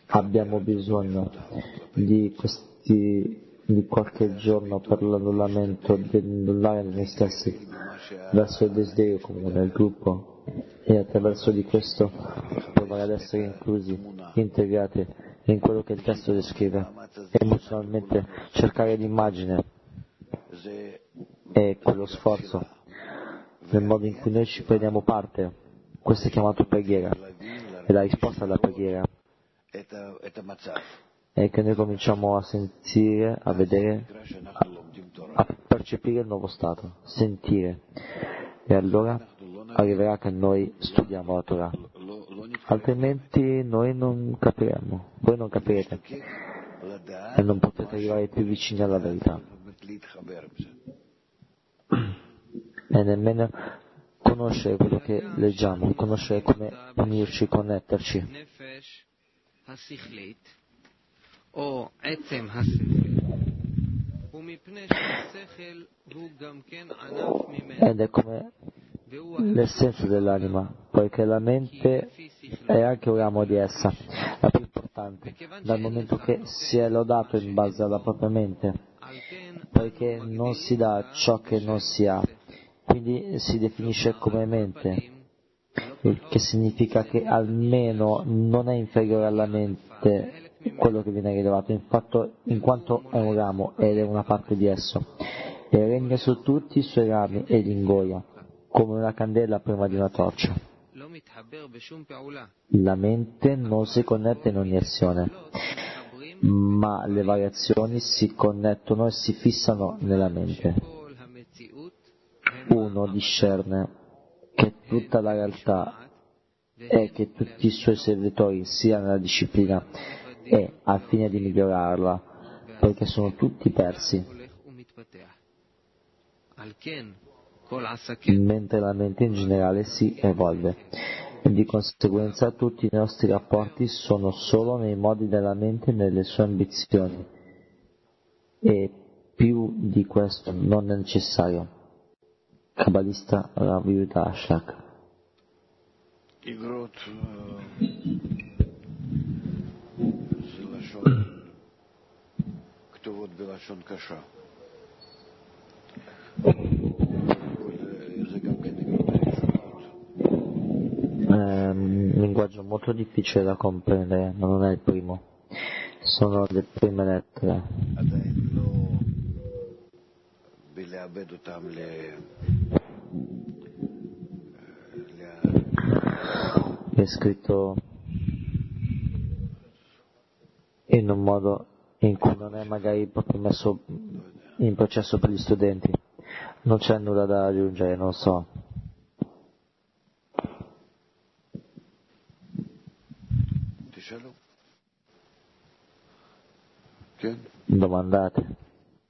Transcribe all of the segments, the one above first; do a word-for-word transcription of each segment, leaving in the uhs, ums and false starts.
abbiamo bisogno di questi di qualche giorno per l'annullamento di annullare noi stessi verso il desiderio comune del gruppo e attraverso di questo provare ad essere inclusi, integrati in quello che il testo descrive, emozionalmente cercare l'immagine e quello sforzo nel modo in cui noi ci prendiamo parte. Questo è chiamato preghiera, e la risposta alla preghiera è che noi cominciamo a sentire, a vedere, a, a percepire il nuovo stato, sentire, e allora arriverà che noi studiamo la Torah, altrimenti noi non capiremo, voi non capirete e non potete arrivare più vicini alla verità e nemmeno conoscere quello che leggiamo, conoscere come unirci, connetterci. Ed è come l'essenza dell'anima, poiché la mente è anche un ramo di essa, la più importante, dal momento che si è lodato in base alla propria mente, poiché non si dà ciò che non si ha, quindi si definisce come mente, il che significa che almeno non è inferiore alla mente quello che viene rilevato, infatti, in quanto è un ramo ed è una parte di esso, e regna su tutti i suoi rami e li ingoia, come una candela prima di una torcia. La mente non si connette in ogni azione, ma le variazioni si connettono e si fissano nella mente. Uno discerne che tutta la realtà è che tutti i suoi servitori siano nella disciplina e al fine di migliorarla, poiché sono tutti persi, mentre la mente in generale si evolve. E di conseguenza tutti i nostri rapporti sono solo nei modi della mente e nelle sue ambizioni, e più di questo non è necessario. Kabbalista Rav Yehuda Ashlag. איגרות זה לשון, כתובות בלשון קשה. זה גם כן איגרות הראשונות. È un linguaggio molto difficile da comprendere, ma non è il primo. Sono le prime lettere. עדיין לא בלאבד אותם ל... È scritto in un modo in cui non è magari proprio messo in processo per gli studenti. Non c'è nulla da aggiungere, non so. Domandate.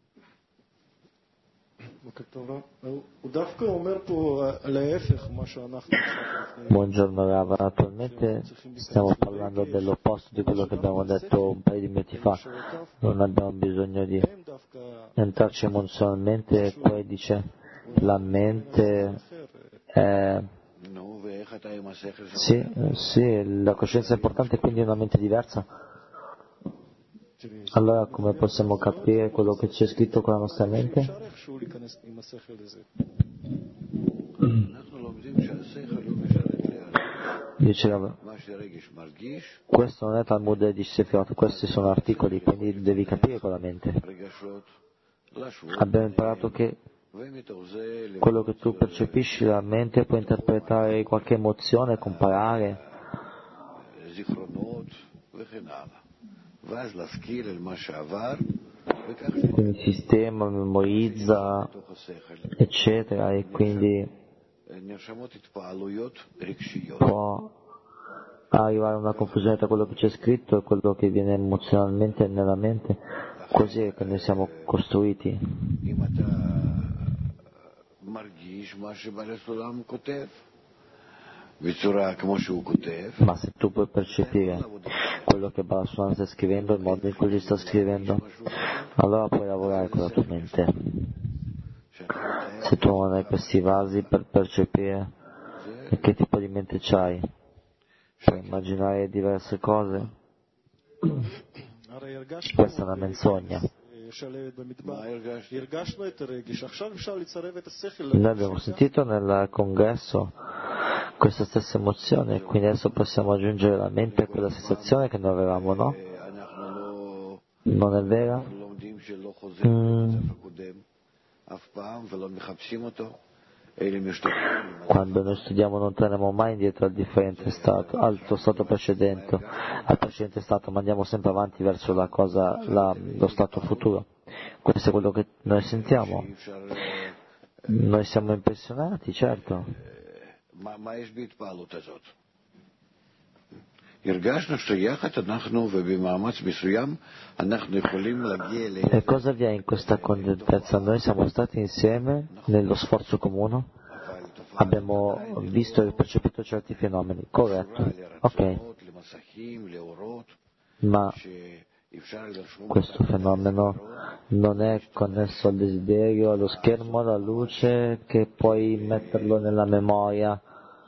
Buongiorno Rav, attualmente stiamo parlando dell'opposto di quello che abbiamo detto un paio di minuti fa. Non abbiamo bisogno di entrarci emozionalmente, e poi dice la mente è... Sì, sì, la coscienza è importante, quindi è una mente diversa. Allora come possiamo capire quello che c'è scritto con la nostra mente? Diceva, questo non è Talmud di Sefirot, questi sono articoli, quindi devi capire con la mente. Abbiamo imparato che quello che tu percepisci la mente può interpretare qualche emozione, comparare. Quindi il sistema memorizza, eccetera, e quindi può arrivare a una confusione tra quello che c'è scritto e quello che viene emozionalmente nella mente. Così è che noi siamo costruiti. Ma se tu puoi percepire quello che Balasulam sta scrivendo, il modo in cui lui sta scrivendo, allora puoi lavorare con la tua mente. Se tu non hai questi vasi per percepire che tipo di mente c'hai, per immaginare diverse cose, Questa è una menzogna. Noi abbiamo sentito nel congresso questa stessa emozione, quindi adesso possiamo aggiungere la mente a quella sensazione che noi avevamo, no? Non è vero? Mm. Quando noi studiamo non torniamo mai indietro al differente stato, al tuo stato precedente, al precedente stato, ma andiamo sempre avanti verso la cosa, la, lo stato futuro. Questo è quello che noi sentiamo. Noi siamo impressionati, certo. E cosa vi è in questa contentezza? Noi siamo stati insieme nello sforzo comune, abbiamo visto e percepito certi fenomeni, corretto, ok, ma questo fenomeno non è connesso al desiderio, allo schermo, alla luce, che puoi metterlo nella memoria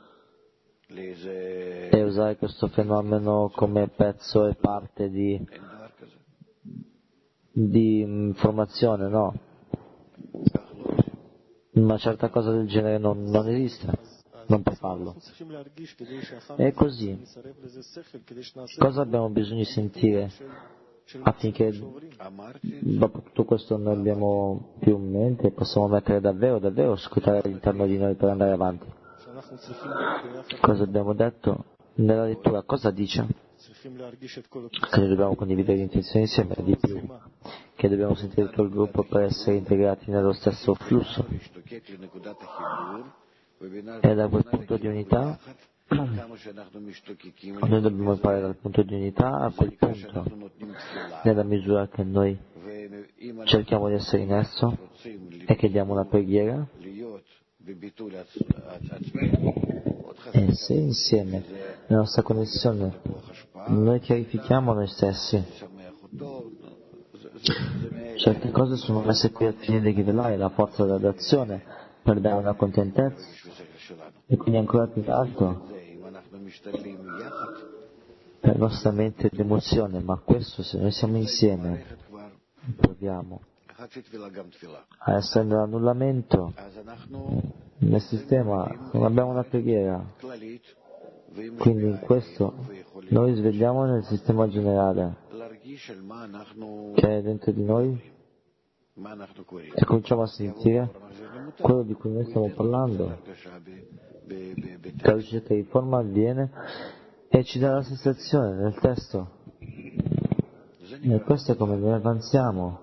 e usare questo fenomeno come pezzo e parte di, di informazione, no? Una certa cosa del genere non, non esiste, non puoi farlo. È così. Cosa abbiamo bisogno di sentire affinché dopo tutto questo noi abbiamo più in mente e possiamo mettere davvero, davvero, scrutare all'interno di noi per andare avanti? Cosa abbiamo detto nella lettura? Cosa dice? Che noi dobbiamo condividere l'intenzione insieme, di più, che dobbiamo sentire tutto il gruppo per essere integrati nello stesso flusso. E da quel punto di unità noi dobbiamo imparare dal punto di unità a quel punto, nella misura che noi cerchiamo di essere in esso e chiediamo una preghiera. E se insieme, nella nostra connessione, noi chiarifichiamo noi stessi, certe cose sono messe qui al fine di rivelare la forza dell'azione per dare una contentezza e quindi ancora più alto per la nostra mente ed emozione, ma questo se noi siamo insieme proviamo a essere nell'annullamento nel sistema, non abbiamo una preghiera, quindi in questo noi svegliamo nel sistema generale che è dentro di noi e cominciamo a sentire quello di cui noi stiamo parlando, che la ricerca di forma avviene e ci dà la sensazione nel testo, e questo è come noi avanziamo.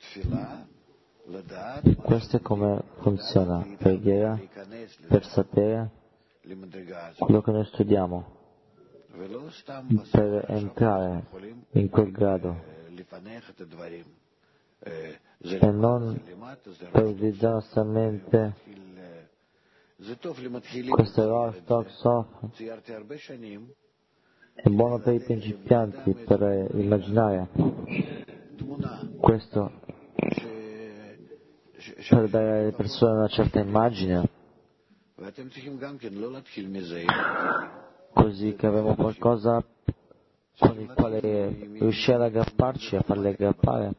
Questo è come funziona preghiera per sapere quello che noi studiamo, per entrare in quel grado e non per utilizzare la nostra mente. Questo è Rosh Tok Sof, è buono per i principianti, per immaginare questo, per dare alle persone una certa immagine, così che avremo qualcosa con il quale riuscire ad aggrapparci, a farli aggrappare.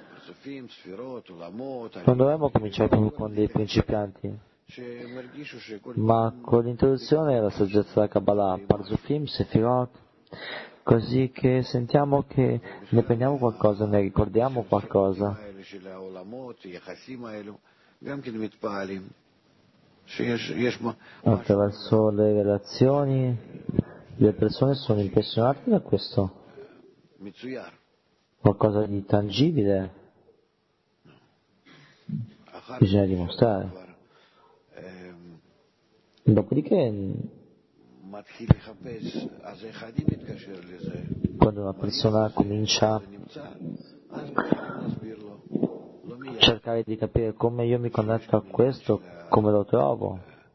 Non dovremmo cominciare proprio con dei principianti, ma con l'introduzione alla saggezza della Kabbalah, Parzufim, Sefirot, così che sentiamo che ne prendiamo qualcosa, ne ricordiamo qualcosa. Attraverso le relazioni le persone sono impressionate da questo, qualcosa di tangibile bisogna dimostrare. Dopodiché, quando una persona comincia a cercare di capire come io mi connetto a questo, come lo trovo,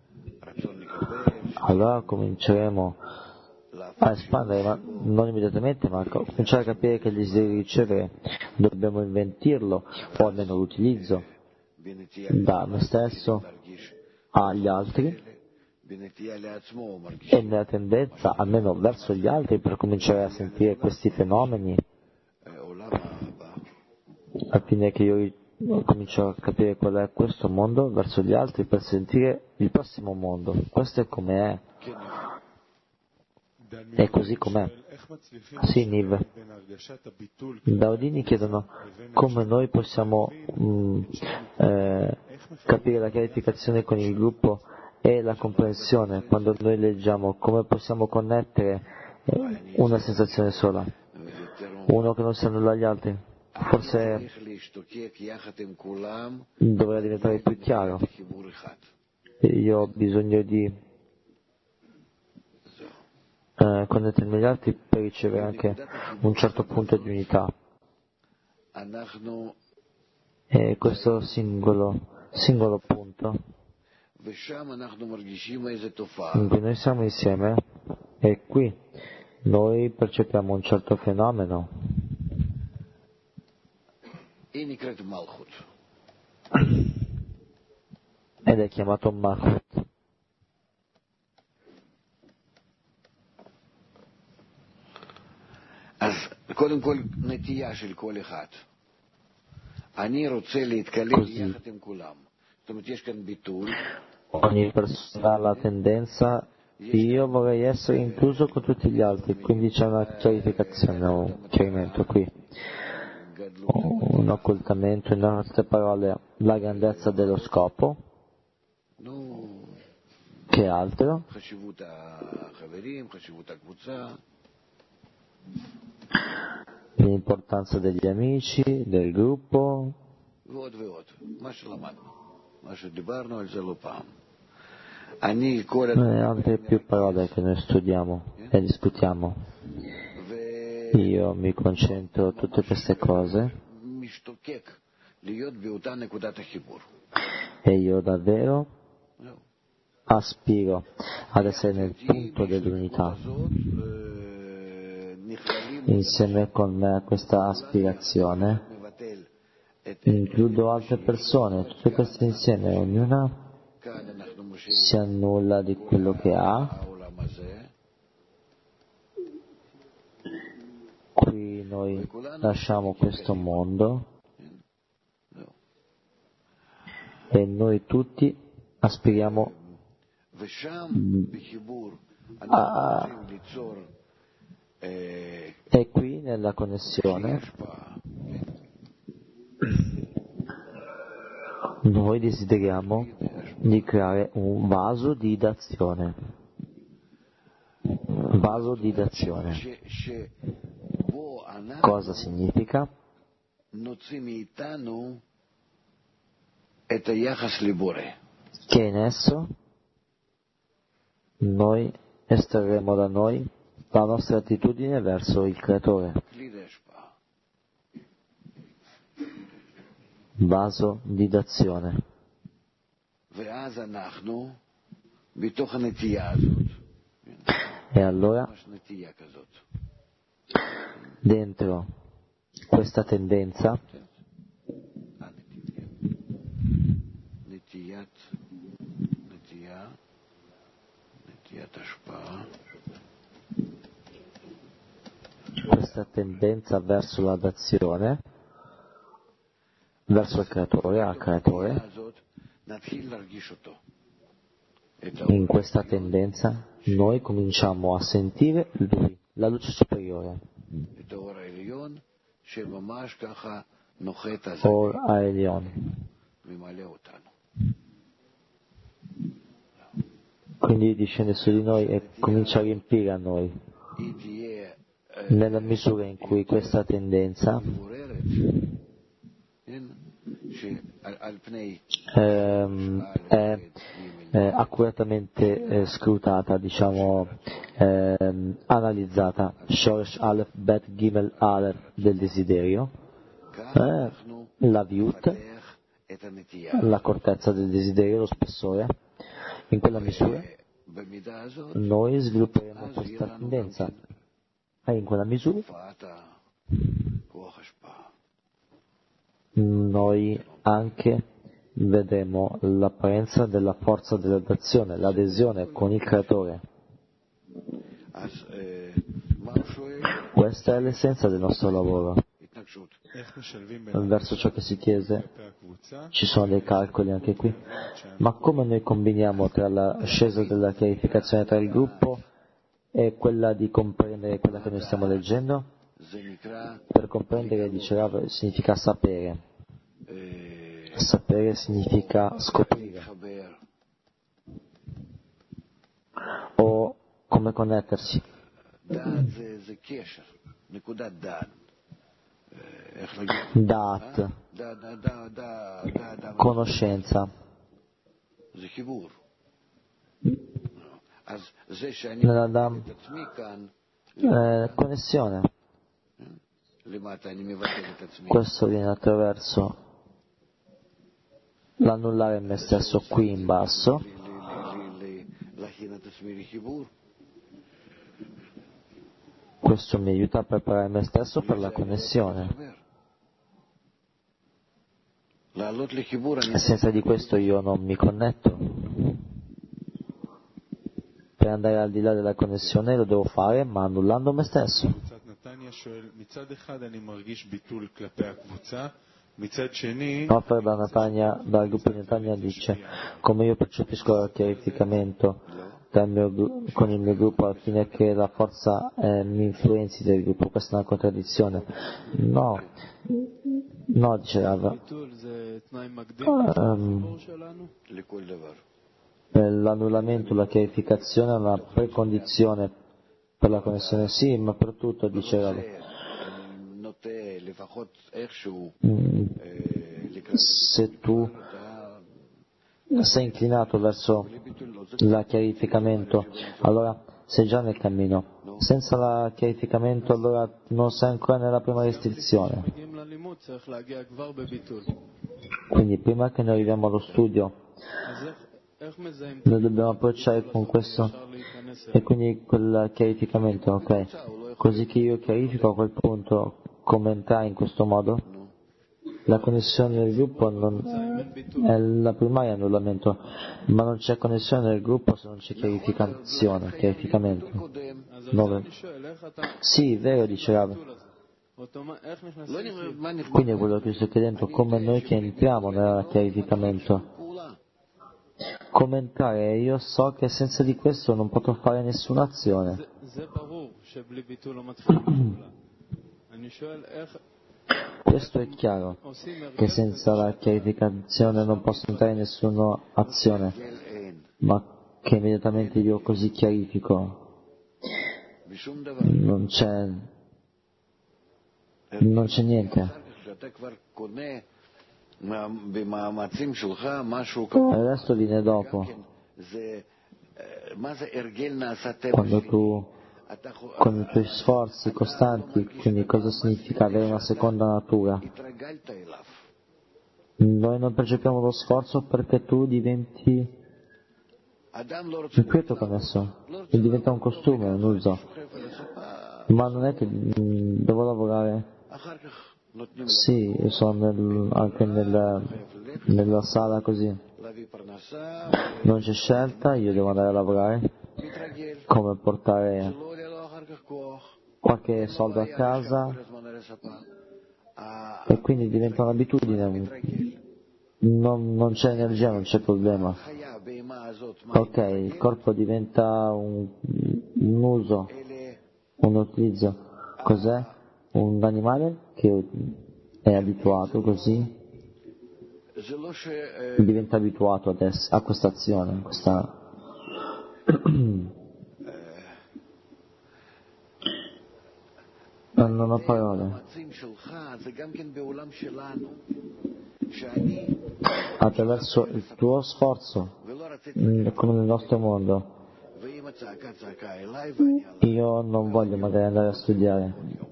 allora cominceremo a espandere, ma non immediatamente, ma cominciare a capire che il desiderio di ricevere dobbiamo inventirlo, o almeno l'utilizzo da me stesso agli altri, e nella tendenza almeno verso gli altri per cominciare a sentire questi fenomeni fine che io comincio a capire qual è questo mondo verso gli altri per sentire il prossimo mondo. Questo è come è. È così com'è. Sì, Niv. Daudini chiedono come noi possiamo mh, eh, capire la chiarificazione con il gruppo e la comprensione quando noi leggiamo, come possiamo connettere eh, una sensazione sola, uno che non si annulla agli altri. Forse dovrà diventare più chiaro. Io ho bisogno di Eh, connettermi agli altri per ricevere anche un certo punto di unità. E questo singolo, singolo punto in cui noi siamo insieme, e qui noi percepiamo un certo fenomeno ed è chiamato Malchut. אז קודם כל נטייה של כל אחד. אני רוצה להתקלל יחד עם כולם. זאת אומרת, יש כאן ביטול. Ogni persona ha la tendenza, io vorrei essere incluso con tutti gli altri, quindi c'è una chiarificazione, un chiarimento qui, un occultamento, in altre parole, la grandezza dello scopo, che altro? L'importanza degli amici, del gruppo e altre più parole che noi studiamo e discutiamo. Io mi concentro su tutte queste cose e io davvero aspiro ad essere nel punto dell'unità. Insieme con me a questa aspirazione includo altre persone, tutte queste insieme, ognuna si annulla di quello che ha. Qui noi lasciamo questo mondo e noi tutti aspiriamo a... E qui nella connessione noi desideriamo di creare un vaso di d'azione. Vaso di d'azione. Cosa significa? Che in esso noi estrarremo da noi la nostra attitudine verso il Creatore. Vaso di d'azione. E allora, dentro questa tendenza, questa tendenza verso la d'azione, verso il creatore, al creatore, in questa tendenza noi cominciamo a sentire lui, la luce superiore, Or Aelion. Quindi discende su di noi e comincia a riempire a noi. Nella misura in cui questa tendenza ehm, è eh, accuratamente eh, scrutata, diciamo, ehm, analizzata, Shoresh Aleph Bet Gimel Aleph del desiderio, eh, la viut, l'accortezza del desiderio, lo spessore, in quella misura noi svilupperemo questa tendenza. E in quella misura noi anche vedremo l'apparenza della forza dell'adazione, l'adesione con il creatore. Questa è l'essenza del nostro lavoro. verso ciò che si chiese, ci sono dei calcoli anche qui, ma come noi combiniamo tra l'ascesa della chiarificazione tra il gruppo e quella di comprendere quella che noi stiamo leggendo? Per comprendere, dice Rav, significa sapere. Sapere significa scoprire. O come connettersi. Dat, conoscenza. Nella dam, eh, connessione. Questo viene attraverso l'annullare me stesso qui in basso, questo mi aiuta a preparare me stesso per la connessione, e senza di questo io non mi connetto. Per andare al di là della connessione lo devo fare, ma annullando me stesso. Offer da Natania, dal gruppo di Natania, dice: come io percepisco il chiarificamento il mio, con il mio gruppo al fine che la forza eh, mi influenzi del gruppo, questa è una contraddizione. No, no, dice Rav. Um, l'annullamento, la chiarificazione è una precondizione per la connessione, sì, ma per tutto, dice Rav. Mm, se tu sei inclinato verso il chiarificamento, allora sei già nel cammino. Senza il chiarificamento, allora non sei ancora nella prima restrizione. Quindi prima che noi arriviamo allo studio, noi dobbiamo approcciare con questo, e quindi quel chiarificamento, ok? Così che io chiarifico a quel punto come entrare in questo modo. La connessione del gruppo non è la primaria annullamento, ma non c'è connessione nel gruppo se non c'è chiarificazione, chiarificamento. Nove. Sì, vero, dice Rav. Quindi è quello che sto chiedendo, come noi che entriamo nel chiarificamento. Come entrare? Io so che senza di questo non potrò fare nessuna azione. Questo è chiaro, che senza la chiarificazione non posso entrare in nessuna azione, ma che immediatamente io così chiarifico, non c'è, non c'è niente. Il resto viene dopo, quando tu con i tuoi sforzi costanti, quindi cosa significa avere una seconda natura? Noi non percepiamo lo sforzo perché tu diventi inquieto con esso, e diventa un costume, un uso, ma non è che mh, devo lavorare. Sì, io sono nel, anche nel, nella sala così, non c'è scelta, io devo andare a lavorare, come portare qualche soldo a casa, e quindi diventa un'abitudine, non, non c'è energia, non c'è problema. Ok, il corpo diventa un, un uso, un utilizzo. Cos'è? Un animale che è abituato così, diventa abituato adesso a questa azione, questa non ho parole. Attraverso il tuo sforzo, come nel nostro mondo, io non voglio magari andare a studiare,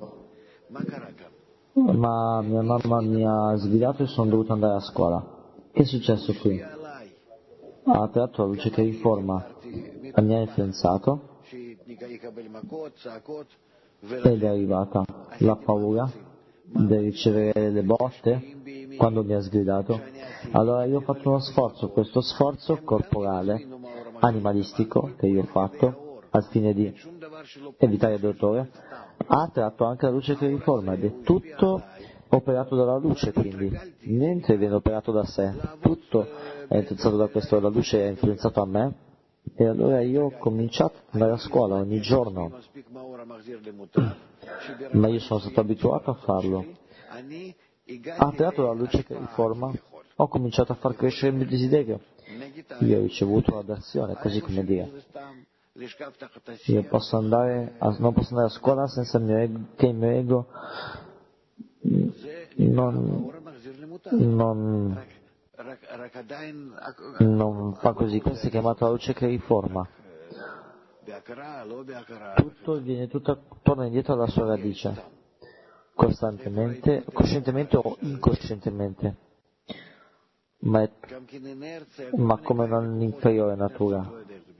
ma mia mamma mi ha sgridato e sono dovuto andare a scuola. Che è successo qui? Ha attratto la luce che riforma, mi ha influenzato ed è arrivata la paura di ricevere le botte quando mi ha sgridato. Allora io ho fatto uno sforzo, questo sforzo corporale, animalistico che io ho fatto al fine di evitare il dolore, ha attratto anche la luce che riforma, ed è tutto operato dalla luce, quindi niente viene operato da sé, tutto è influenzato da questo, la luce è influenzato a me, e allora io ho cominciato ad andare a scuola ogni giorno, ma io sono stato abituato a farlo. Ha operato la luce che riforma, ho cominciato a far crescere il mio desiderio, io ho ricevuto un'avversione, così come dire. Io posso andare a, non posso andare a scuola senza il mio ego, che il mio ego non, non, non fa così. Questo è chiamato la luce che riforma. Tutto viene, tutto torna indietro alla sua radice, costantemente, coscientemente o incoscientemente, ma, è, ma come un'inferiore natura.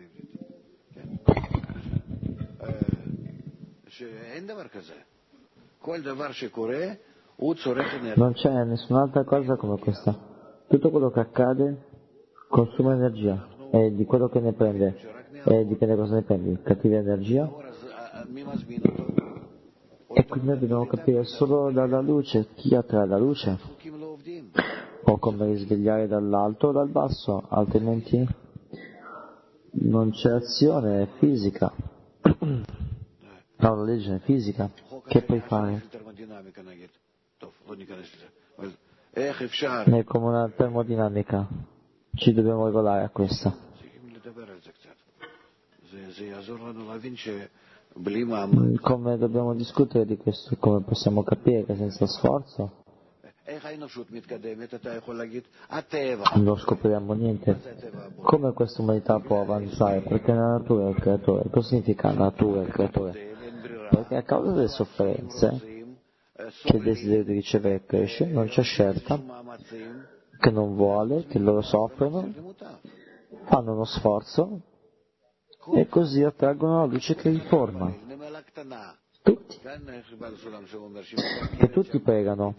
Non c'è nessun'altra cosa come questa. Tutto quello che accade consuma energia, e di quello che ne prende, e dipende da cosa ne prendi, cattiva energia. E quindi noi dobbiamo capire solo dalla luce chi attrae la luce, o come risvegliare dall'alto o dal basso, altrimenti non c'è azione fisica. No, la legge è fisica. Che puoi fare? È come una termodinamica. Ci dobbiamo regolare a questa. Come dobbiamo discutere di questo? Come possiamo capire che senza sforzo non scopriremo niente. Come questa umanità può avanzare? Perché la natura è il creatore. Cosa significa natura è il creatore? Perché a causa delle sofferenze che il desiderio di ricevere cresce, non c'è scelta, che non vuole, che loro soffrono, fanno uno sforzo e così attraggono la luce che riforma. Tutti. E tutti pregano.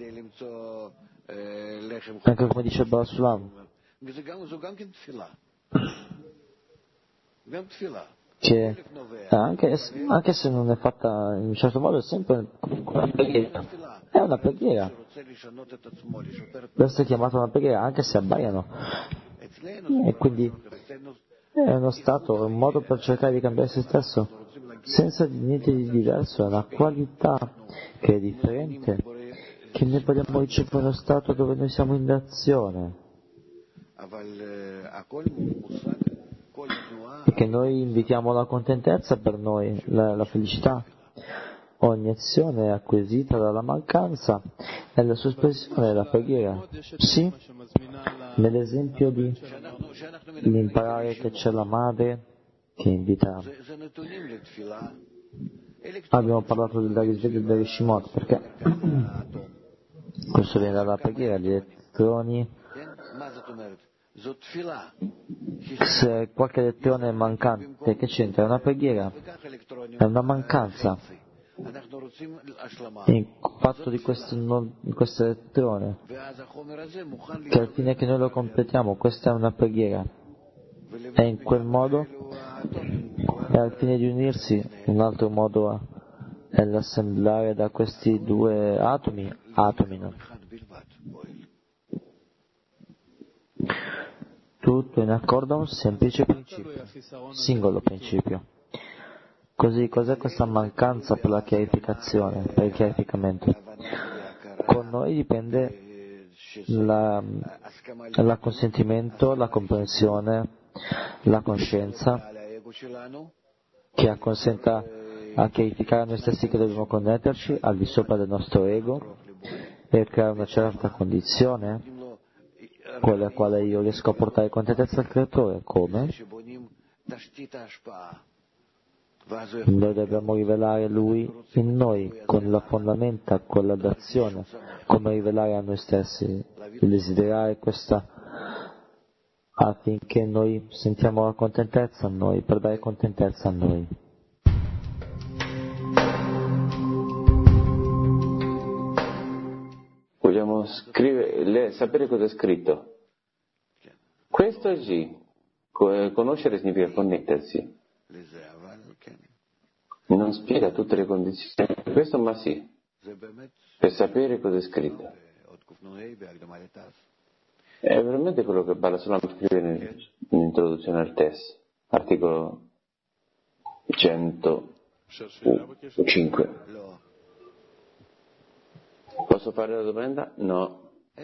Anche come dice Baal Sulam. Che anche, anche se non è fatta in un certo modo è sempre una preghiera. È una preghiera. Questo è chiamato una preghiera, anche se abbaiano. E quindi è uno stato, un modo per cercare di cambiare se stesso, senza niente di diverso, è una qualità che è differente, che noi vogliamo ricevere uno stato dove noi siamo in azione. Perché noi invitiamo la contentezza per noi, la, la felicità. Ogni azione è acquisita dalla mancanza e la sua espressione è la preghiera. Sì, nell'esempio di l'imparare che c'è la madre che invita. Abbiamo parlato del risveglio del Rishimot, perché questo viene dalla preghiera, gli elettroni. Se qualche elettrone è mancante, che c'entra? È una preghiera, è una mancanza. Il fatto di questo, non, questo elettrone, che al fine che noi lo completiamo, questa è una preghiera. E in quel modo, e al fine di unirsi, un altro modo è l'assemblare da questi due atomi, atomi no. Tutto in accordo a un semplice principio, singolo principio. Così, cos'è questa mancanza per la chiarificazione, per il chiarificamento? Con noi dipende la, la consentimento, la comprensione, la coscienza, che acconsenta a chiarificare a noi stessi che dobbiamo connetterci al di sopra del nostro ego per creare una certa condizione con la quale io riesco a portare contentezza al creatore. Come? Noi dobbiamo rivelare Lui in noi con la fondamenta, con la d'azione, come rivelare a noi stessi, il desiderare questa, affinché noi sentiamo la contentezza a noi, per dare contentezza a noi. Vogliamo scrivere, sapere cosa è scritto. Questo è G. Conoscere significa connettersi. Non spiega tutte le condizioni di questo, ma sì. per sapere cosa è scritto. È veramente quello che Balasolam scrive nell'introduzione al test, articolo centocinque. Posso fare la domanda? No.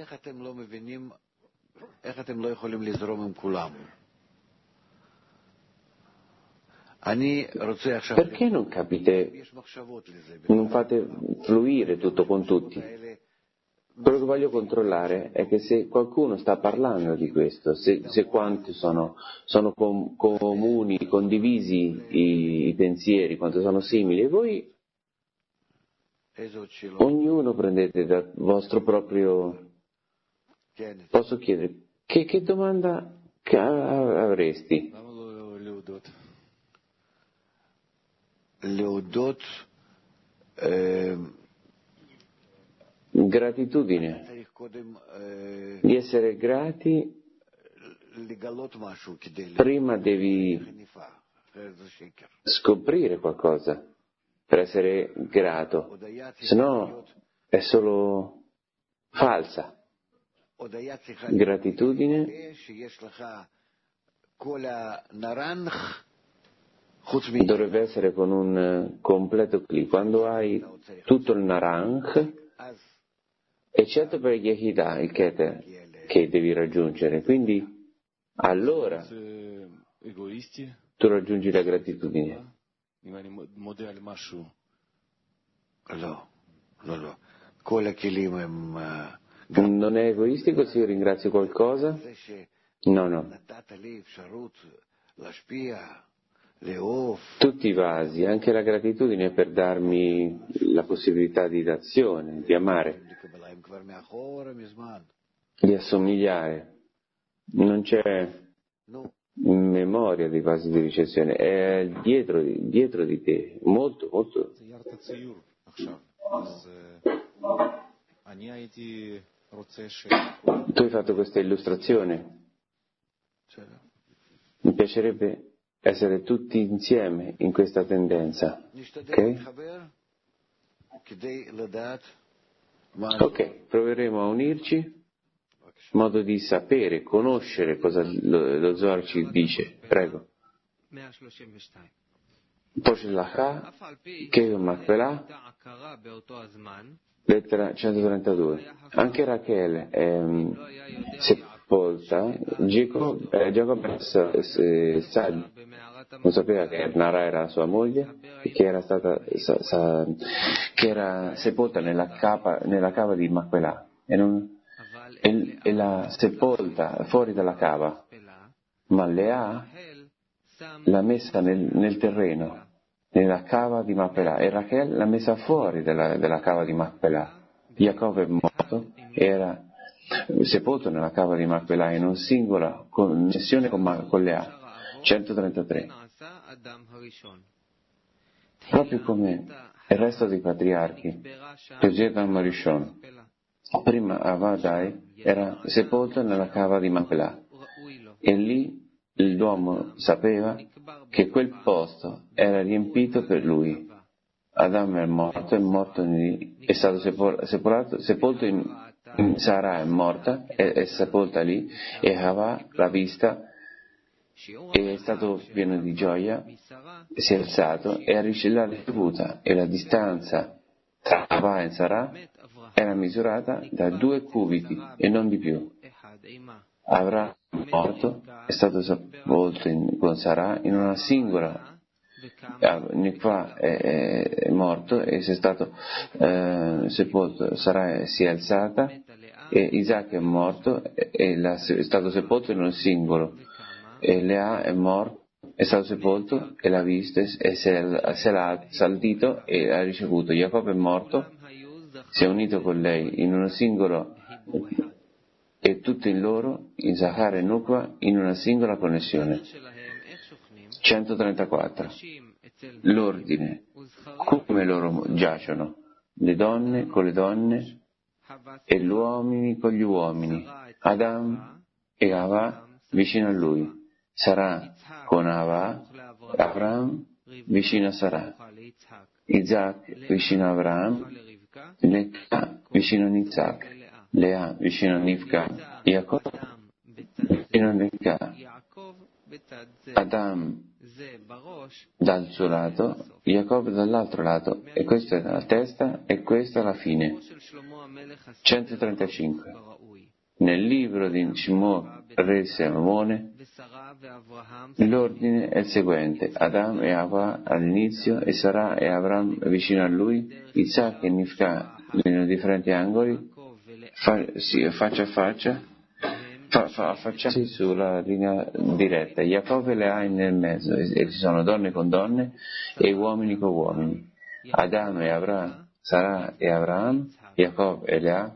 Perché non capite, non fate fluire tutto con tutti? Quello che voglio controllare è che se qualcuno sta parlando di questo, se, se quanti sono, sono com, comuni, condivisi i, i pensieri, quanto sono simili, e voi ognuno prendete dal vostro proprio... Posso chiedere, che, che domanda che avresti? Leodot, eh, gratitudine, di essere grati. Prima devi scoprire qualcosa per essere grato, se no è solo falsa. Gratitudine dovrebbe essere con un completo clic. Quando hai tutto il narang, eccetto per Yehidah, il Keter, che devi raggiungere, quindi allora tu raggiungi la gratitudine. Non è egoistico se io ringrazio qualcosa? No, no. Tutti i vasi, anche la gratitudine è per darmi la possibilità di d'azione, di amare, di assomigliare. Non c'è memoria dei vasi di ricezione, è dietro, dietro di te, molto, molto. Tu hai fatto questa illustrazione. Mi piacerebbe essere tutti insieme in questa tendenza, ok? Ok, proveremo a unirci in modo di sapere, conoscere cosa lo, lo Zohar ci dice. Prego. Poshlachah, Kev Makpelah, lettera centotrentadue. Anche Rachele è sepolta, Jacob, eh, Jacob eh, sa, non sapeva che Nara era sua moglie e che era stata sa, sa, che era sepolta nella cava, nella cava di Makpelah e, non, e, e l'ha sepolta fuori dalla cava, ma Lea l'ha messa nel, nel terreno, nella cava di Makpelah, e Rachel l'ha messa fuori della, della cava di Makpelah. Giacobbe è morto, era sepolto nella cava di Makpelah in una singola connessione con, con Lea. centotrentatré. Proprio come il resto dei patriarchi, per Gedam Rishon, prima Avadai era sepolto nella cava di Makpelah e lì l'uomo sapeva che quel posto era riempito per lui. Adam è morto, è morto in, è stato sepol, sepolto, sepolto in, in Sara è morta, è, è sepolta lì, e Hava l'ha vista e è stato pieno di gioia, si è alzato e ha ricevuta, e la distanza tra Hava e Sara era misurata da due cubiti e non di più. Avrà morto, è stato sepolto in, con Sara in una singola. Nikva è, è morto e si è stato eh, sepolto, Sara si è alzata, e Isacco è morto e, e la, è stato sepolto in un singolo, e Lea è morto, è stato sepolto e l'ha visto e si è, si è saltito e ha ricevuto. Giacobbe è morto, si è unito con lei in uno singolo, e tutto in loro, in Zachar e Nukva, in una singola connessione. centotrentaquattro. L'ordine, come loro giacciono, le donne con le donne e gli uomini con gli uomini, Adam e Ava vicino a lui, Sara con Ava, Avram vicino a Sara, Isaac vicino a Avraham, Lea vicino a Nitzak, Lea vicino a Nivka, Jacob vicino a Nivka, Adam dal suo lato, Jacob dall'altro lato, e questa è la testa e questa è la fine. centotrentacinque. Nel libro di Shimon, re Salomone, l'ordine è il seguente: Adam e Ava all'inizio, e Sarà e Avram vicino a lui, Isaac e Nifka in differenti angoli, fa, sì, faccia a faccia, fa, fa, affacciati sulla linea diretta. Jacob e Lea nel mezzo, e, e ci sono donne con donne e uomini con uomini. Adam e Avram, Sarà e Abraham, Jacob e Lea,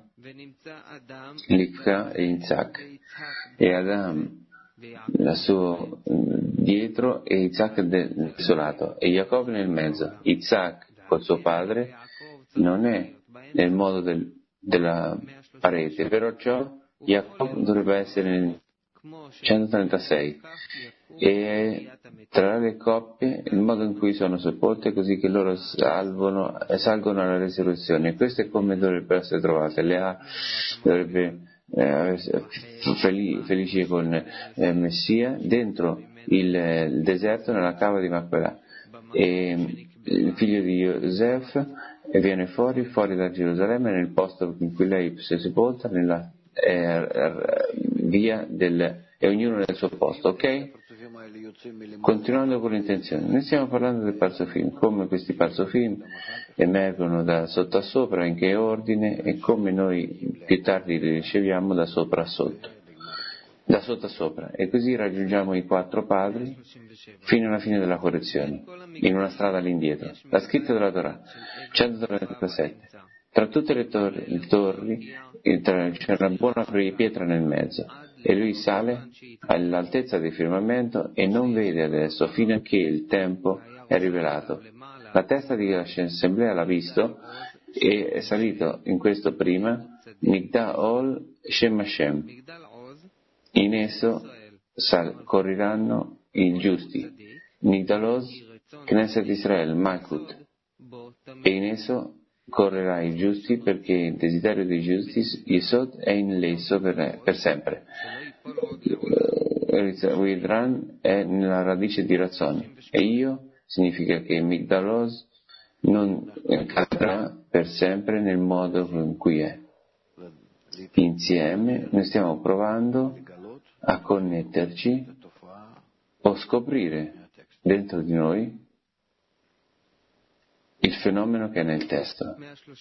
Rivka e Isaac, e Adam la sua dietro e Isaac del suo lato, e Jacob nel mezzo. Isaac col suo padre non è nel modo del, della parete, perciò Jacob dovrebbe essere nel centotrentasei, e tra le coppie il modo in cui sono sepolte, così che loro salvono, salgono alla resurrezione. Questo è come dovrebbe essere trovate. Lea dovrebbe eh, fel- felice con eh, Messia dentro il, il deserto, nella cava di Macpela, e il figlio di Yosef viene fuori fuori da Gerusalemme, nel posto in cui lei si è sepolta, nella eh, via del, e ognuno nel suo posto, ok? Continuando con l'intenzione, noi stiamo parlando del parzofim, come questi parzofim emergono da sotto a sopra, in che ordine, e come noi più tardi li riceviamo da sopra a sotto, da sotto a sopra, e così raggiungiamo i quattro padri fino alla fine della correzione, in una strada all'indietro. La scritta della Torah, centotrentasette. Tra tutte le torri, le torri c'è una buona pietra nel mezzo, e lui sale all'altezza del firmamento e non vede adesso fino a che il tempo è rivelato. La testa di Assemblea l'ha visto e è salito in questo prima, Migdal Ol Shem Hashem. In esso sal- correranno i giusti, Migdal Oz, Knesset Israel, Malkut, e in esso correrà i giusti, perché il desiderio dei giusti, Yesod, è in esso per, per sempre. Widran è nella radice di Razzon, e io significa che Migdal Oz non cadrà per sempre nel modo in cui è. Insieme noi stiamo provando a connetterci o scoprire dentro di noi il fenomeno che è nel testo.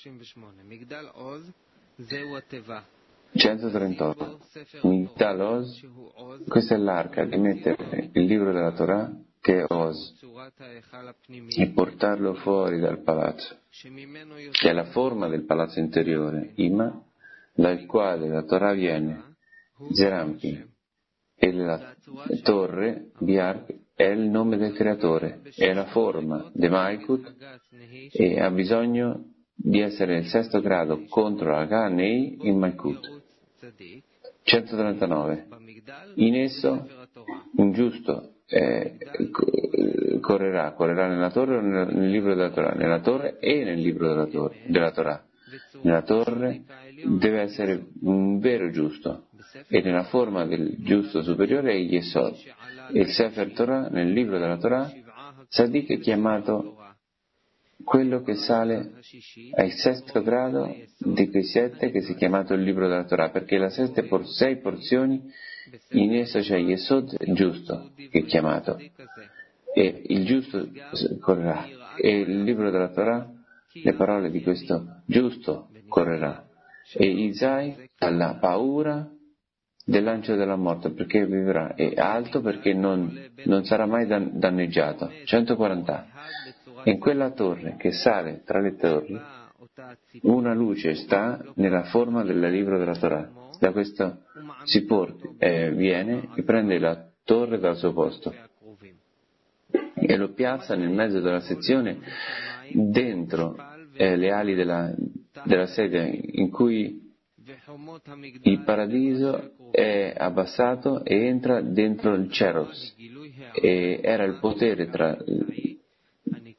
centotrentotto. Migdal Oz, questa è l'arca di mettere il libro della Torah, che è Oz, e portarlo fuori dal palazzo, che è la forma del palazzo interiore, Ima, dal quale la Torah viene, Zerampi, e la torre di Ark è il nome del creatore, è la forma di Malkut, e ha bisogno di essere il sesto grado contro la Ganei in Malkut. centotrentanove. In esso un giusto eh, correrà, correrà nella torre o nel, nel libro della Torah, nella torre e nel libro della, torre, della Torah. Nella torre deve essere un vero giusto, e nella forma del giusto superiore è Yesod. E il Sefer Torah, nel libro della Torah, Tzadik è chiamato quello che sale al sesto grado di quei sette che si è chiamato il libro della Torah, perché la sette por sei porzioni, in esso c'è Yesod giusto, che è chiamato, e il giusto correrà, e il libro della Torah, le parole di questo giusto correrà, e Isai dalla paura dell'angelo della morte, perché vivrà, è alto perché non, non sarà mai danneggiato. centoquaranta. In quella torre che sale tra le torri, una luce sta nella forma del libro della Torah. Da questo si porta, eh, viene e prende la torre dal suo posto e lo piazza nel mezzo della sezione, dentro eh, le ali della, della sedia, in cui il paradiso è abbassato e entra dentro il Cheros, e era il potere tra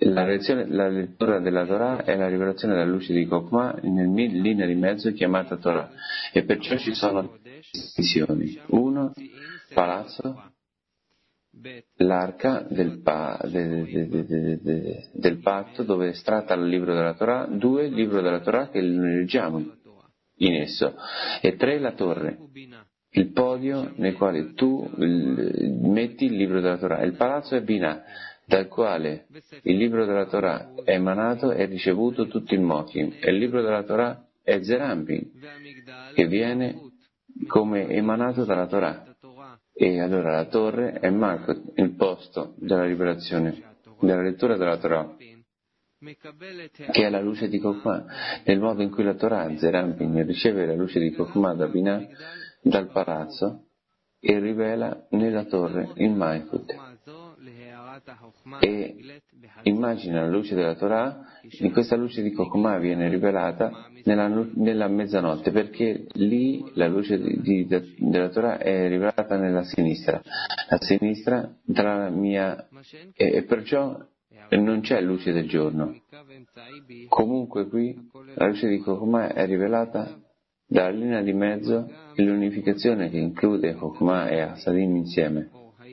La, lezione, la lettura della Torah è la rivelazione della luce di Chokmah nel linea di mezzo chiamata Torah, e perciò ci sono visioni. Uno, palazzo, l'arca del, pa, de, de, de, de, de, del patto dove è tratta il libro della Torah. Due, il libro della Torah che noi leggiamo in esso. E tre, la torre, il podio nel quale tu il, metti il libro della Torah. Il palazzo è Binah, dal quale il libro della Torah è emanato e ricevuto tutto il Mokim, e il libro della Torah è Zerampi, che viene come emanato dalla Torah. E allora la torre è Malkut, il posto della rivelazione, della lettura della Torah, che è la luce di Chokmah, nel modo in cui la Torah, Zerampin, riceve la luce di Chokmah da Binah, dal palazzo, e rivela nella torre il Malkut. E immagina la luce della Torah, in questa luce di Chokmah viene rivelata nella, nella mezzanotte, perché lì la luce di, di, della Torah è rivelata nella sinistra, a sinistra tra la mia, e, e perciò non c'è luce del giorno. Comunque qui la luce di Chokmah è rivelata dalla linea di mezzo e l'unificazione che include Chokmah e Hasadim insieme,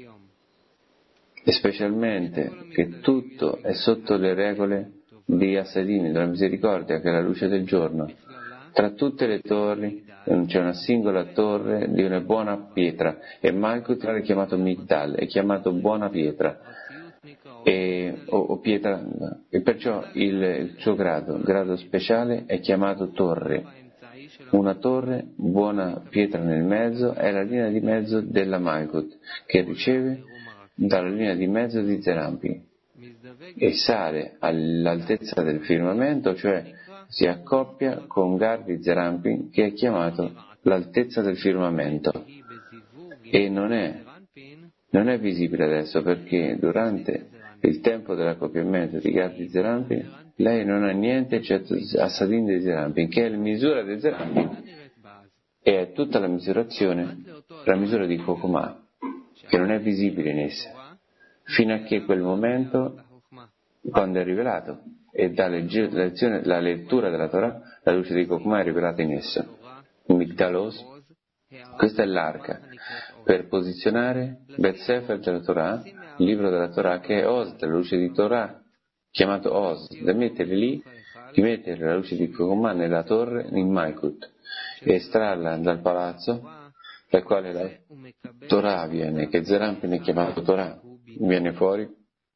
e specialmente che tutto è sotto le regole di Hasadim, della misericordia, che è la luce del giorno. Tra tutte le torri c'è una singola torre di una buona pietra, e Malkut è chiamato Migdal, è chiamato buona pietra, e, o, o pietra, e perciò il, il suo grado, grado speciale, è chiamato torre. Una torre, buona pietra nel mezzo, è la linea di mezzo della Malkut, che riceve dalla linea di mezzo di Zerampi e sale all'altezza del firmamento, cioè si accoppia con Gar di Zerampi, che è chiamato l'altezza del firmamento, e non è, non è visibile adesso perché durante il tempo dell'accoppiamento di Gar di Zerampi lei non ha niente eccetto Hasadim di Zerampi, che è la misura di Zerampi, e è tutta la misurazione, la misura di Chokmah, che non è visibile in essa, fino a che quel momento, quando è rivelato, e da lezione, la lettura della Torah, la luce di Chokmah è rivelata in esso. Migdalos, questa è l'arca, per posizionare Bet Sefer della Torah, il libro della Torah, che è Oz, la luce di Torah, chiamato Oz, da mettere lì, di mettere la luce di Chokmah nella torre, in Malkut, e estrarla dal palazzo, dal quale la Torah viene, che Zerampi è chiamato Torah, viene fuori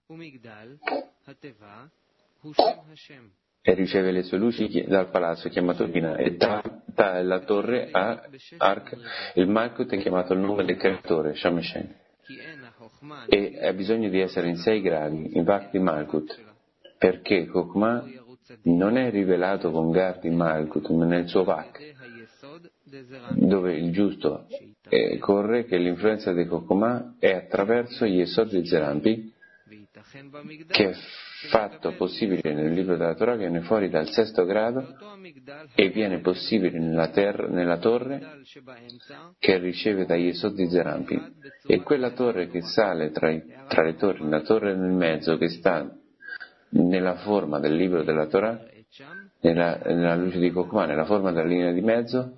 e riceve le sue luci dal palazzo chiamato Binah, e da, da la torre a Ark, il Malkut è chiamato il nome del creatore, Shameshen, e ha bisogno di essere in sei gradi, in Vak di Malkut, perché Chokmah non è rivelato con Gar di Malkut, ma nel suo Vak, dove il giusto eh, corre, che l'influenza di Chokmah è attraverso gli Yesod di Zerampi, che è fatto possibile nel libro della Torah, viene fuori dal sesto grado e viene possibile nella, ter- nella torre che riceve dagli Yesod di Zerampi, e quella torre che sale tra, i, tra le torri, la torre nel mezzo che sta nella forma del libro della Torah, nella, nella luce di Chokmah, nella forma della linea di mezzo,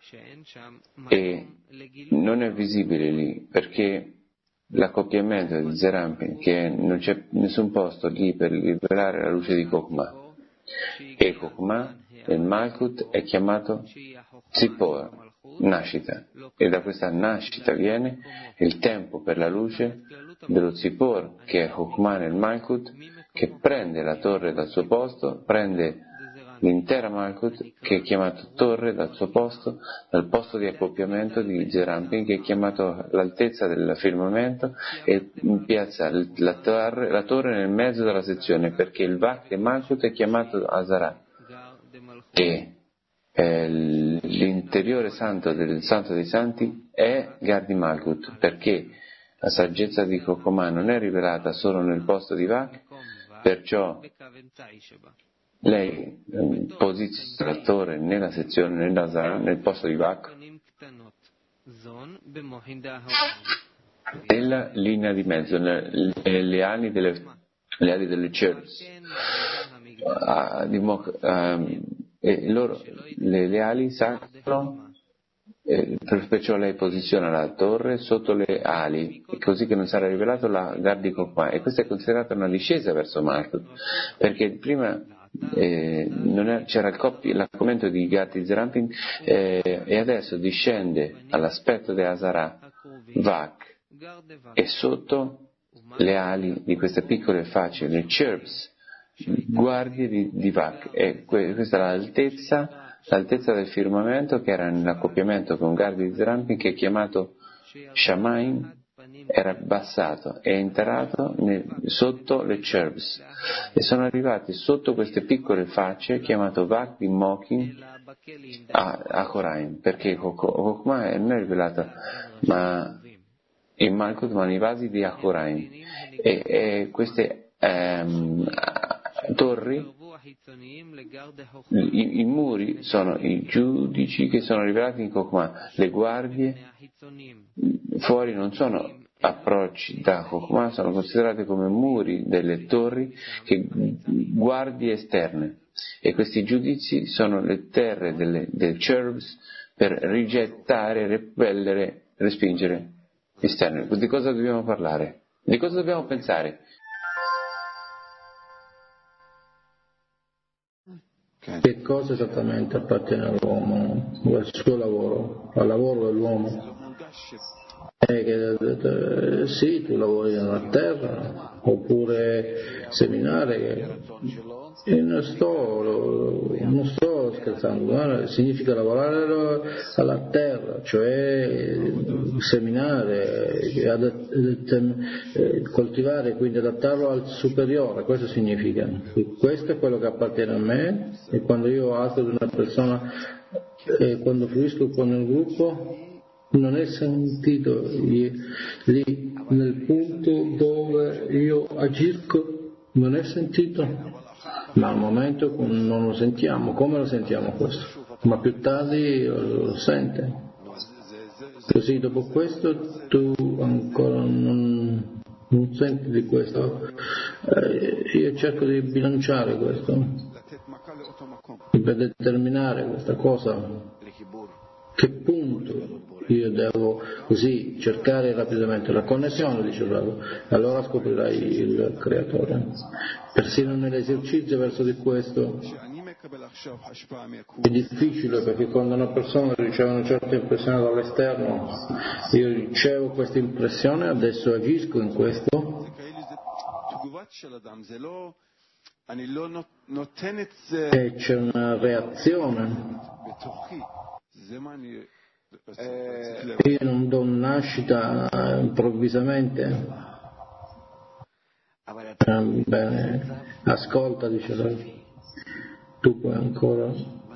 e non è visibile lì perché l'accoppiamento di Zerampi, che non c'è nessun posto lì per rivelare la luce di Chokmah, e Chokmah, il Malkut, è chiamato Tzipor, nascita, e da questa nascita viene il tempo per la luce dello Tzipor, che è Chokmah nel Malkut, che prende la torre dal suo posto, prende l'intera Malkut, che è chiamato torre dal suo posto, dal posto di accoppiamento di Zerampi, che è chiamato l'altezza del firmamento, e piazza la torre, la torre nel mezzo della sezione, perché il Vak di Malkut è chiamato Azara, e eh, l'interiore santo del Santo dei Santi è Gar di Malkut, perché la saggezza di Chokmah non è rivelata solo nel posto di Vak, perciò lei eh, posiziona la torre nella sezione, nell'Azara, nel posto di Vak, nella linea di mezzo, le, le ali delle le ali delle cherubs, uh, di Mo, um, e loro, le, le ali sacro, eh, perciò lei posiziona la torre sotto le ali, così che non sarà rivelato la Gardi Kokma, e questa è considerata una discesa verso Malkut, perché prima eh, non era, c'era il, coppi, l'accoppiamento di Gati Zerampin eh, e adesso discende all'aspetto di Azara Vak, e sotto le ali di queste piccole facce, le cherubs, guardie di, di Vak, e que, questa è l'altezza, l'altezza del firmamento che era nell'accoppiamento con Gardi Zerampin, che è chiamato Shamaim, era abbassato e entrato nel, sotto le cherubs, e sono arrivati sotto queste piccole facce chiamato Vak di Mokin a, a Koraim, perché Chokmah non è rivelata ma in Malkut, ma nei vasi di Achoraim, e, e queste ehm, torri, i, i muri sono i giudici che sono rivelati in Chokmah, le guardie fuori non sono approcci da Chokmah, sono considerate come muri delle torri, che guardie esterne, e questi giudizi sono le terre delle, delle cherubs per rigettare, repellere, respingere esterne. Di cosa dobbiamo parlare? Di cosa dobbiamo pensare? Che cosa esattamente appartiene all'uomo, al suo lavoro, al lavoro dell'uomo? Eh, che, sì, tu lavori nella terra, oppure seminare, e non sto, non sto scherzando, eh? Significa lavorare alla terra, cioè seminare, coltivare, quindi adattarlo al superiore, questo significa. Questo è quello che appartiene a me, e quando io altro di una persona, eh, quando fluisco con il gruppo, non è sentito lì, lì nel punto dove io agisco, non è sentito, ma al momento non lo sentiamo. Come lo sentiamo questo? Ma più tardi lo, lo sente. Così dopo questo tu ancora non, non senti di questo. Eh, io cerco di bilanciare questo, per determinare questa cosa. Che punto io devo così cercare rapidamente la connessione, dice Bravo, allora scoprirai il creatore. Persino nell'esercizio verso di questo è difficile, perché quando una persona riceve una certa impressione dall'esterno, io ricevo questa impressione, adesso agisco in questo, e c'è una reazione. Io non do nascita improvvisamente. Eh, bene, ascolta, dice lei, tu puoi ancora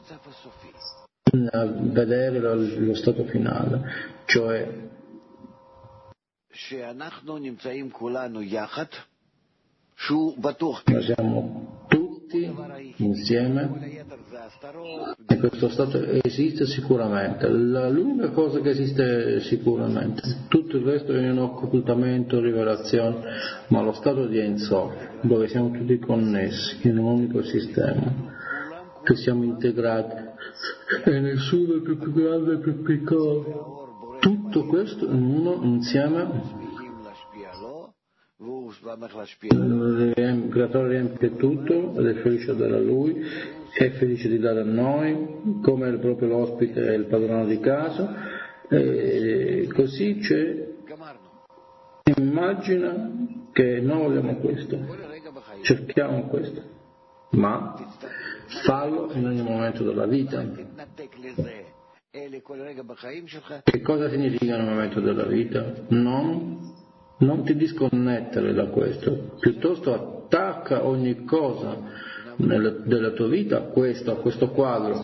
vedere lo, lo stato finale, cioè noi siamo tutti insieme, e questo stato esiste sicuramente. La, l'unica cosa che esiste sicuramente, tutto il resto è un occultamento, rivelazione, ma lo stato di Ein Sof, dove siamo tutti connessi in un unico sistema, che siamo integrati, e nessuno è più, più grande e più piccolo, tutto questo in uno insieme. Il creatore riempie tutto ed è felice di dare a lui, è felice di dare a noi, come il proprio l'ospite è il padrone di casa, e così c'è. Immagina che noi vogliamo questo, cerchiamo questo, ma fallo in ogni momento della vita. Che cosa significa in ogni momento della vita? Non Non ti disconnettere da questo, piuttosto attacca ogni cosa nella, della tua vita a questo, a questo quadro.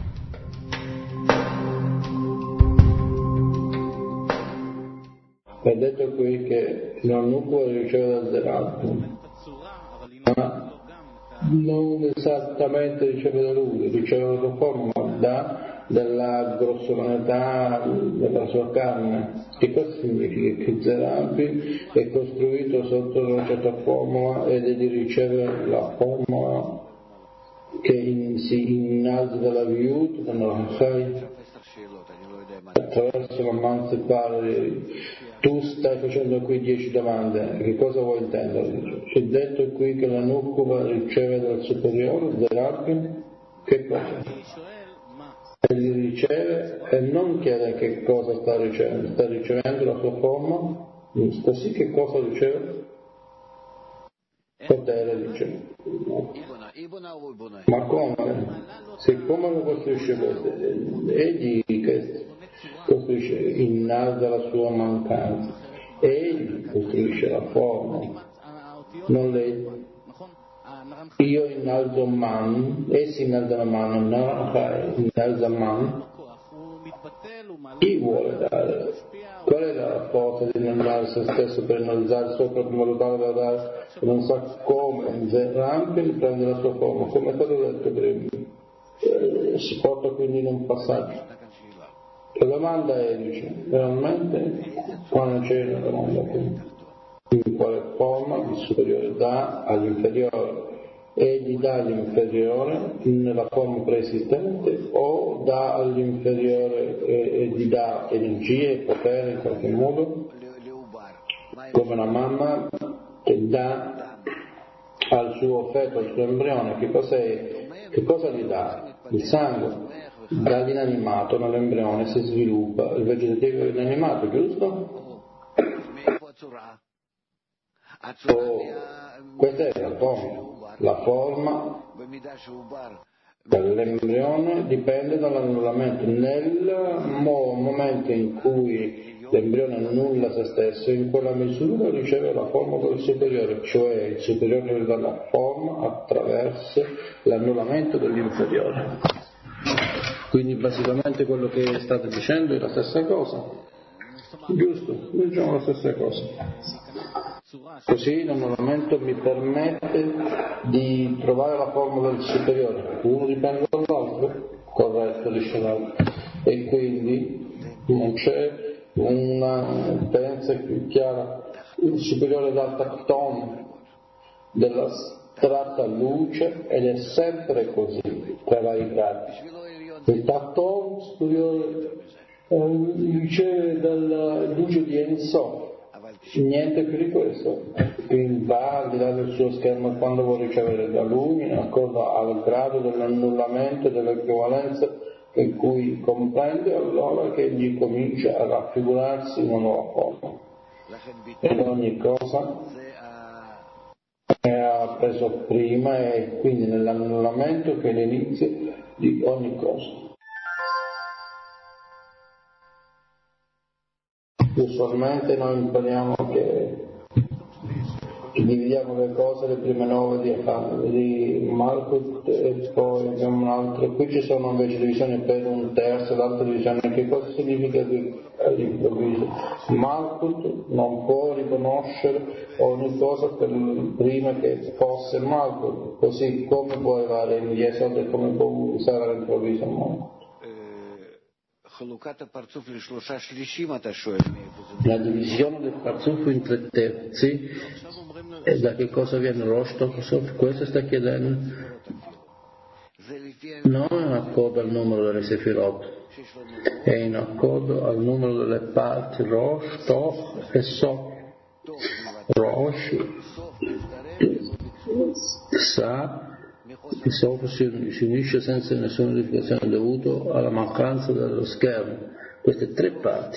È detto qui che non può ricevere dal Zerampin, ma non esattamente riceve da lui, riceve una forma da della grossolanità della sua carne. Che cosa significa? Che Zerapi è costruito sotto una certa formula ed è di ricevere la formula che in, si innalza dalla viut, attraverso la Mansepare. Tu stai facendo qui dieci domande, che cosa vuoi intendere? È detto qui che la nuccuba riceve dal superiore, Zerapi, che cosa? E li riceve e non chiede che cosa sta ricevendo, sta ricevendo la sua forma, così che cosa riceve? Potere riceve. Ma come? Siccome lo costruisce questo, egli che costruisce, innalza la sua mancanza, egli costruisce la forma, non lei. Io innalzo man, essi innalzano man, Narahai innalza man, chi vuole dare? Qual è la forza di innalzare se stesso per innalzare sopra in modo tale da dare? Non sa come, Zerampin prende la sua forma, come è stato detto prima, eh, si porta quindi in un passaggio. La domanda è, dice, realmente, qua non c'è una domanda qui, in quale forma il superiore dà all'inferiore? Egli dà all'inferiore nella forma preesistente o dà all'inferiore e, e gli dà energia e potere in qualche modo, come una mamma che dà al suo feto, al suo embrione, che cos'è? Che cosa gli dà? Il sangue. Dà l'inanimato nell'embrione, si sviluppa, il vegetativo è inanimato, giusto? Oh, questa è la forma. La forma dell'embrione dipende dall'annullamento. Nel momento in cui l'embrione annulla se stesso, in quella misura riceve la forma del superiore, cioè il superiore gli dà la forma attraverso l'annullamento dell'inferiore. Quindi basicamente quello che state dicendo è la stessa cosa, giusto? Diciamo la stessa cosa. Così l'annullamento mi permette di trovare la forma del superiore, uno dipende dall'altro, corretto, dice l'altro, e quindi non c'è una differenza più chiara. Il superiore dà tacton dell'astratta luce ed è sempre così tra vari gradi. Il tacton superiore eh, riceve dalla luce di Ensof, niente più di questo, quindi va al di là del suo schermo quando vuole ricevere la luce in accordo al grado dell'annullamento e dell'equivalenza in cui comprende, allora che egli comincia a raffigurarsi una nuova forma ed ogni cosa era preso prima e quindi nell'annullamento che è l'inizio di ogni cosa. Usualmente noi impariamo che, che dividiamo le cose, le prime nove di, di Malkut e poi abbiamo un altro, qui ci sono invece divisioni per un terzo, l'altra divisione. Che cosa significa all'improvviso? Malkut non può riconoscere ogni cosa per prima che fosse Malkut, così come può arrivare in Yesod e come può usare all'improvviso Malkut. La divisione del Parzuf in tre terzi, e da che cosa viene Rosh Tochosov? Questo sta chiedendo? Non è in accordo al numero delle Sefirot, è in accordo al numero delle parti Rosh, Toch e Sof. Rosh, Sa, il Sof si unisce senza nessuna modificazione dovuto alla mancanza dello schermo. Queste tre parti,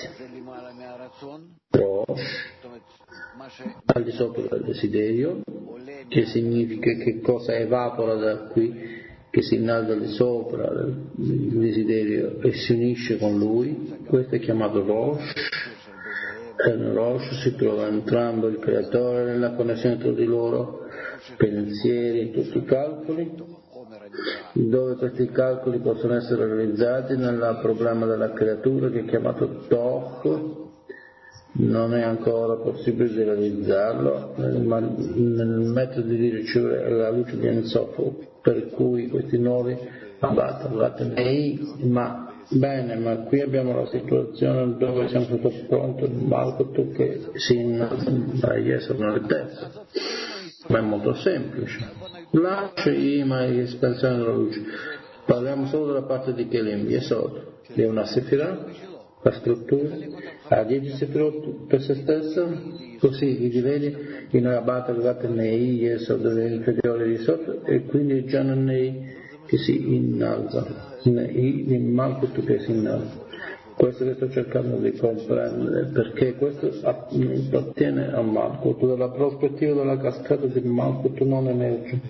Rosh, al di sopra del desiderio, che significa che cosa evapora da qui, che si innalza al di sopra del desiderio e si unisce con lui, questo è chiamato Rosh. E nel Rosh si trova entrambo il creatore nella connessione tra di loro, pensieri e tutti i calcoli, dove questi calcoli possono essere realizzati nel problema della creatura che è chiamato Toch. Non è ancora possibile di realizzarlo nel, nel metodo di ricevere la luce di Ensof, per cui questi nuovi abbattono, ma Bene, ma qui abbiamo la situazione dove siamo sotto pronto il Malkut che si innalza da Yesod nelle teste, ma è molto semplice. Lascia Ima e espansione della luce. Parliamo solo della parte di Kelim, Yesod, è una Sefirah, la struttura, ha dieci Sefirot per se stessa, così i livelli in Rabat arrivati nei Yesod inferiori di sotto e quindi già non nei che si innalza. Il Malkut che si innalza. Questo che sto cercando di comprendere, perché questo appartiene a Malkut, dalla prospettiva della cascata del Malkut non emerge.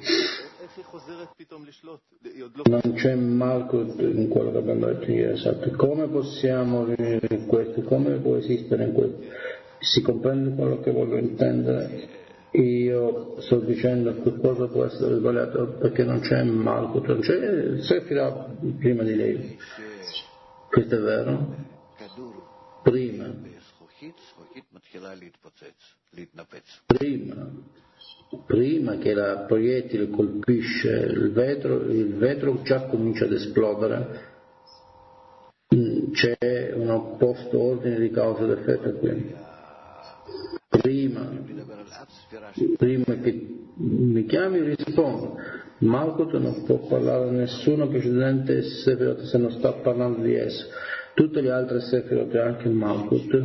Non c'è Malkut in quello che abbiamo detto ieri, esatto. Come possiamo riunire in questo? Come può esistere in questo? Si comprende quello che voglio intendere? Io sto dicendo che cosa può essere sbagliato perché non c'è Malkut, non c'è Sefirah prima di lei. Questo è vero? Prima. Prima. Prima che il proiettile colpisce il vetro, il vetro già comincia ad esplodere. C'è un opposto ordine di causa ed effetto qui. Prima, prima che mi chiami rispondo. Malkut non può parlare a nessuno precedente Sefirot se non sta parlando di esso. Tutte le altre Sefirot e anche il Malkut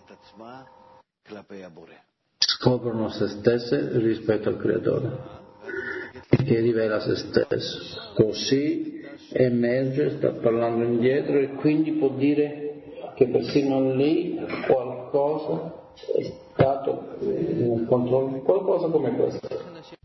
scoprono se stesse rispetto al Creatore e rivela se stesso. Così emerge, sta parlando indietro e quindi può dire che persino lì qualcosa è stato un controllo, qualcosa come questo.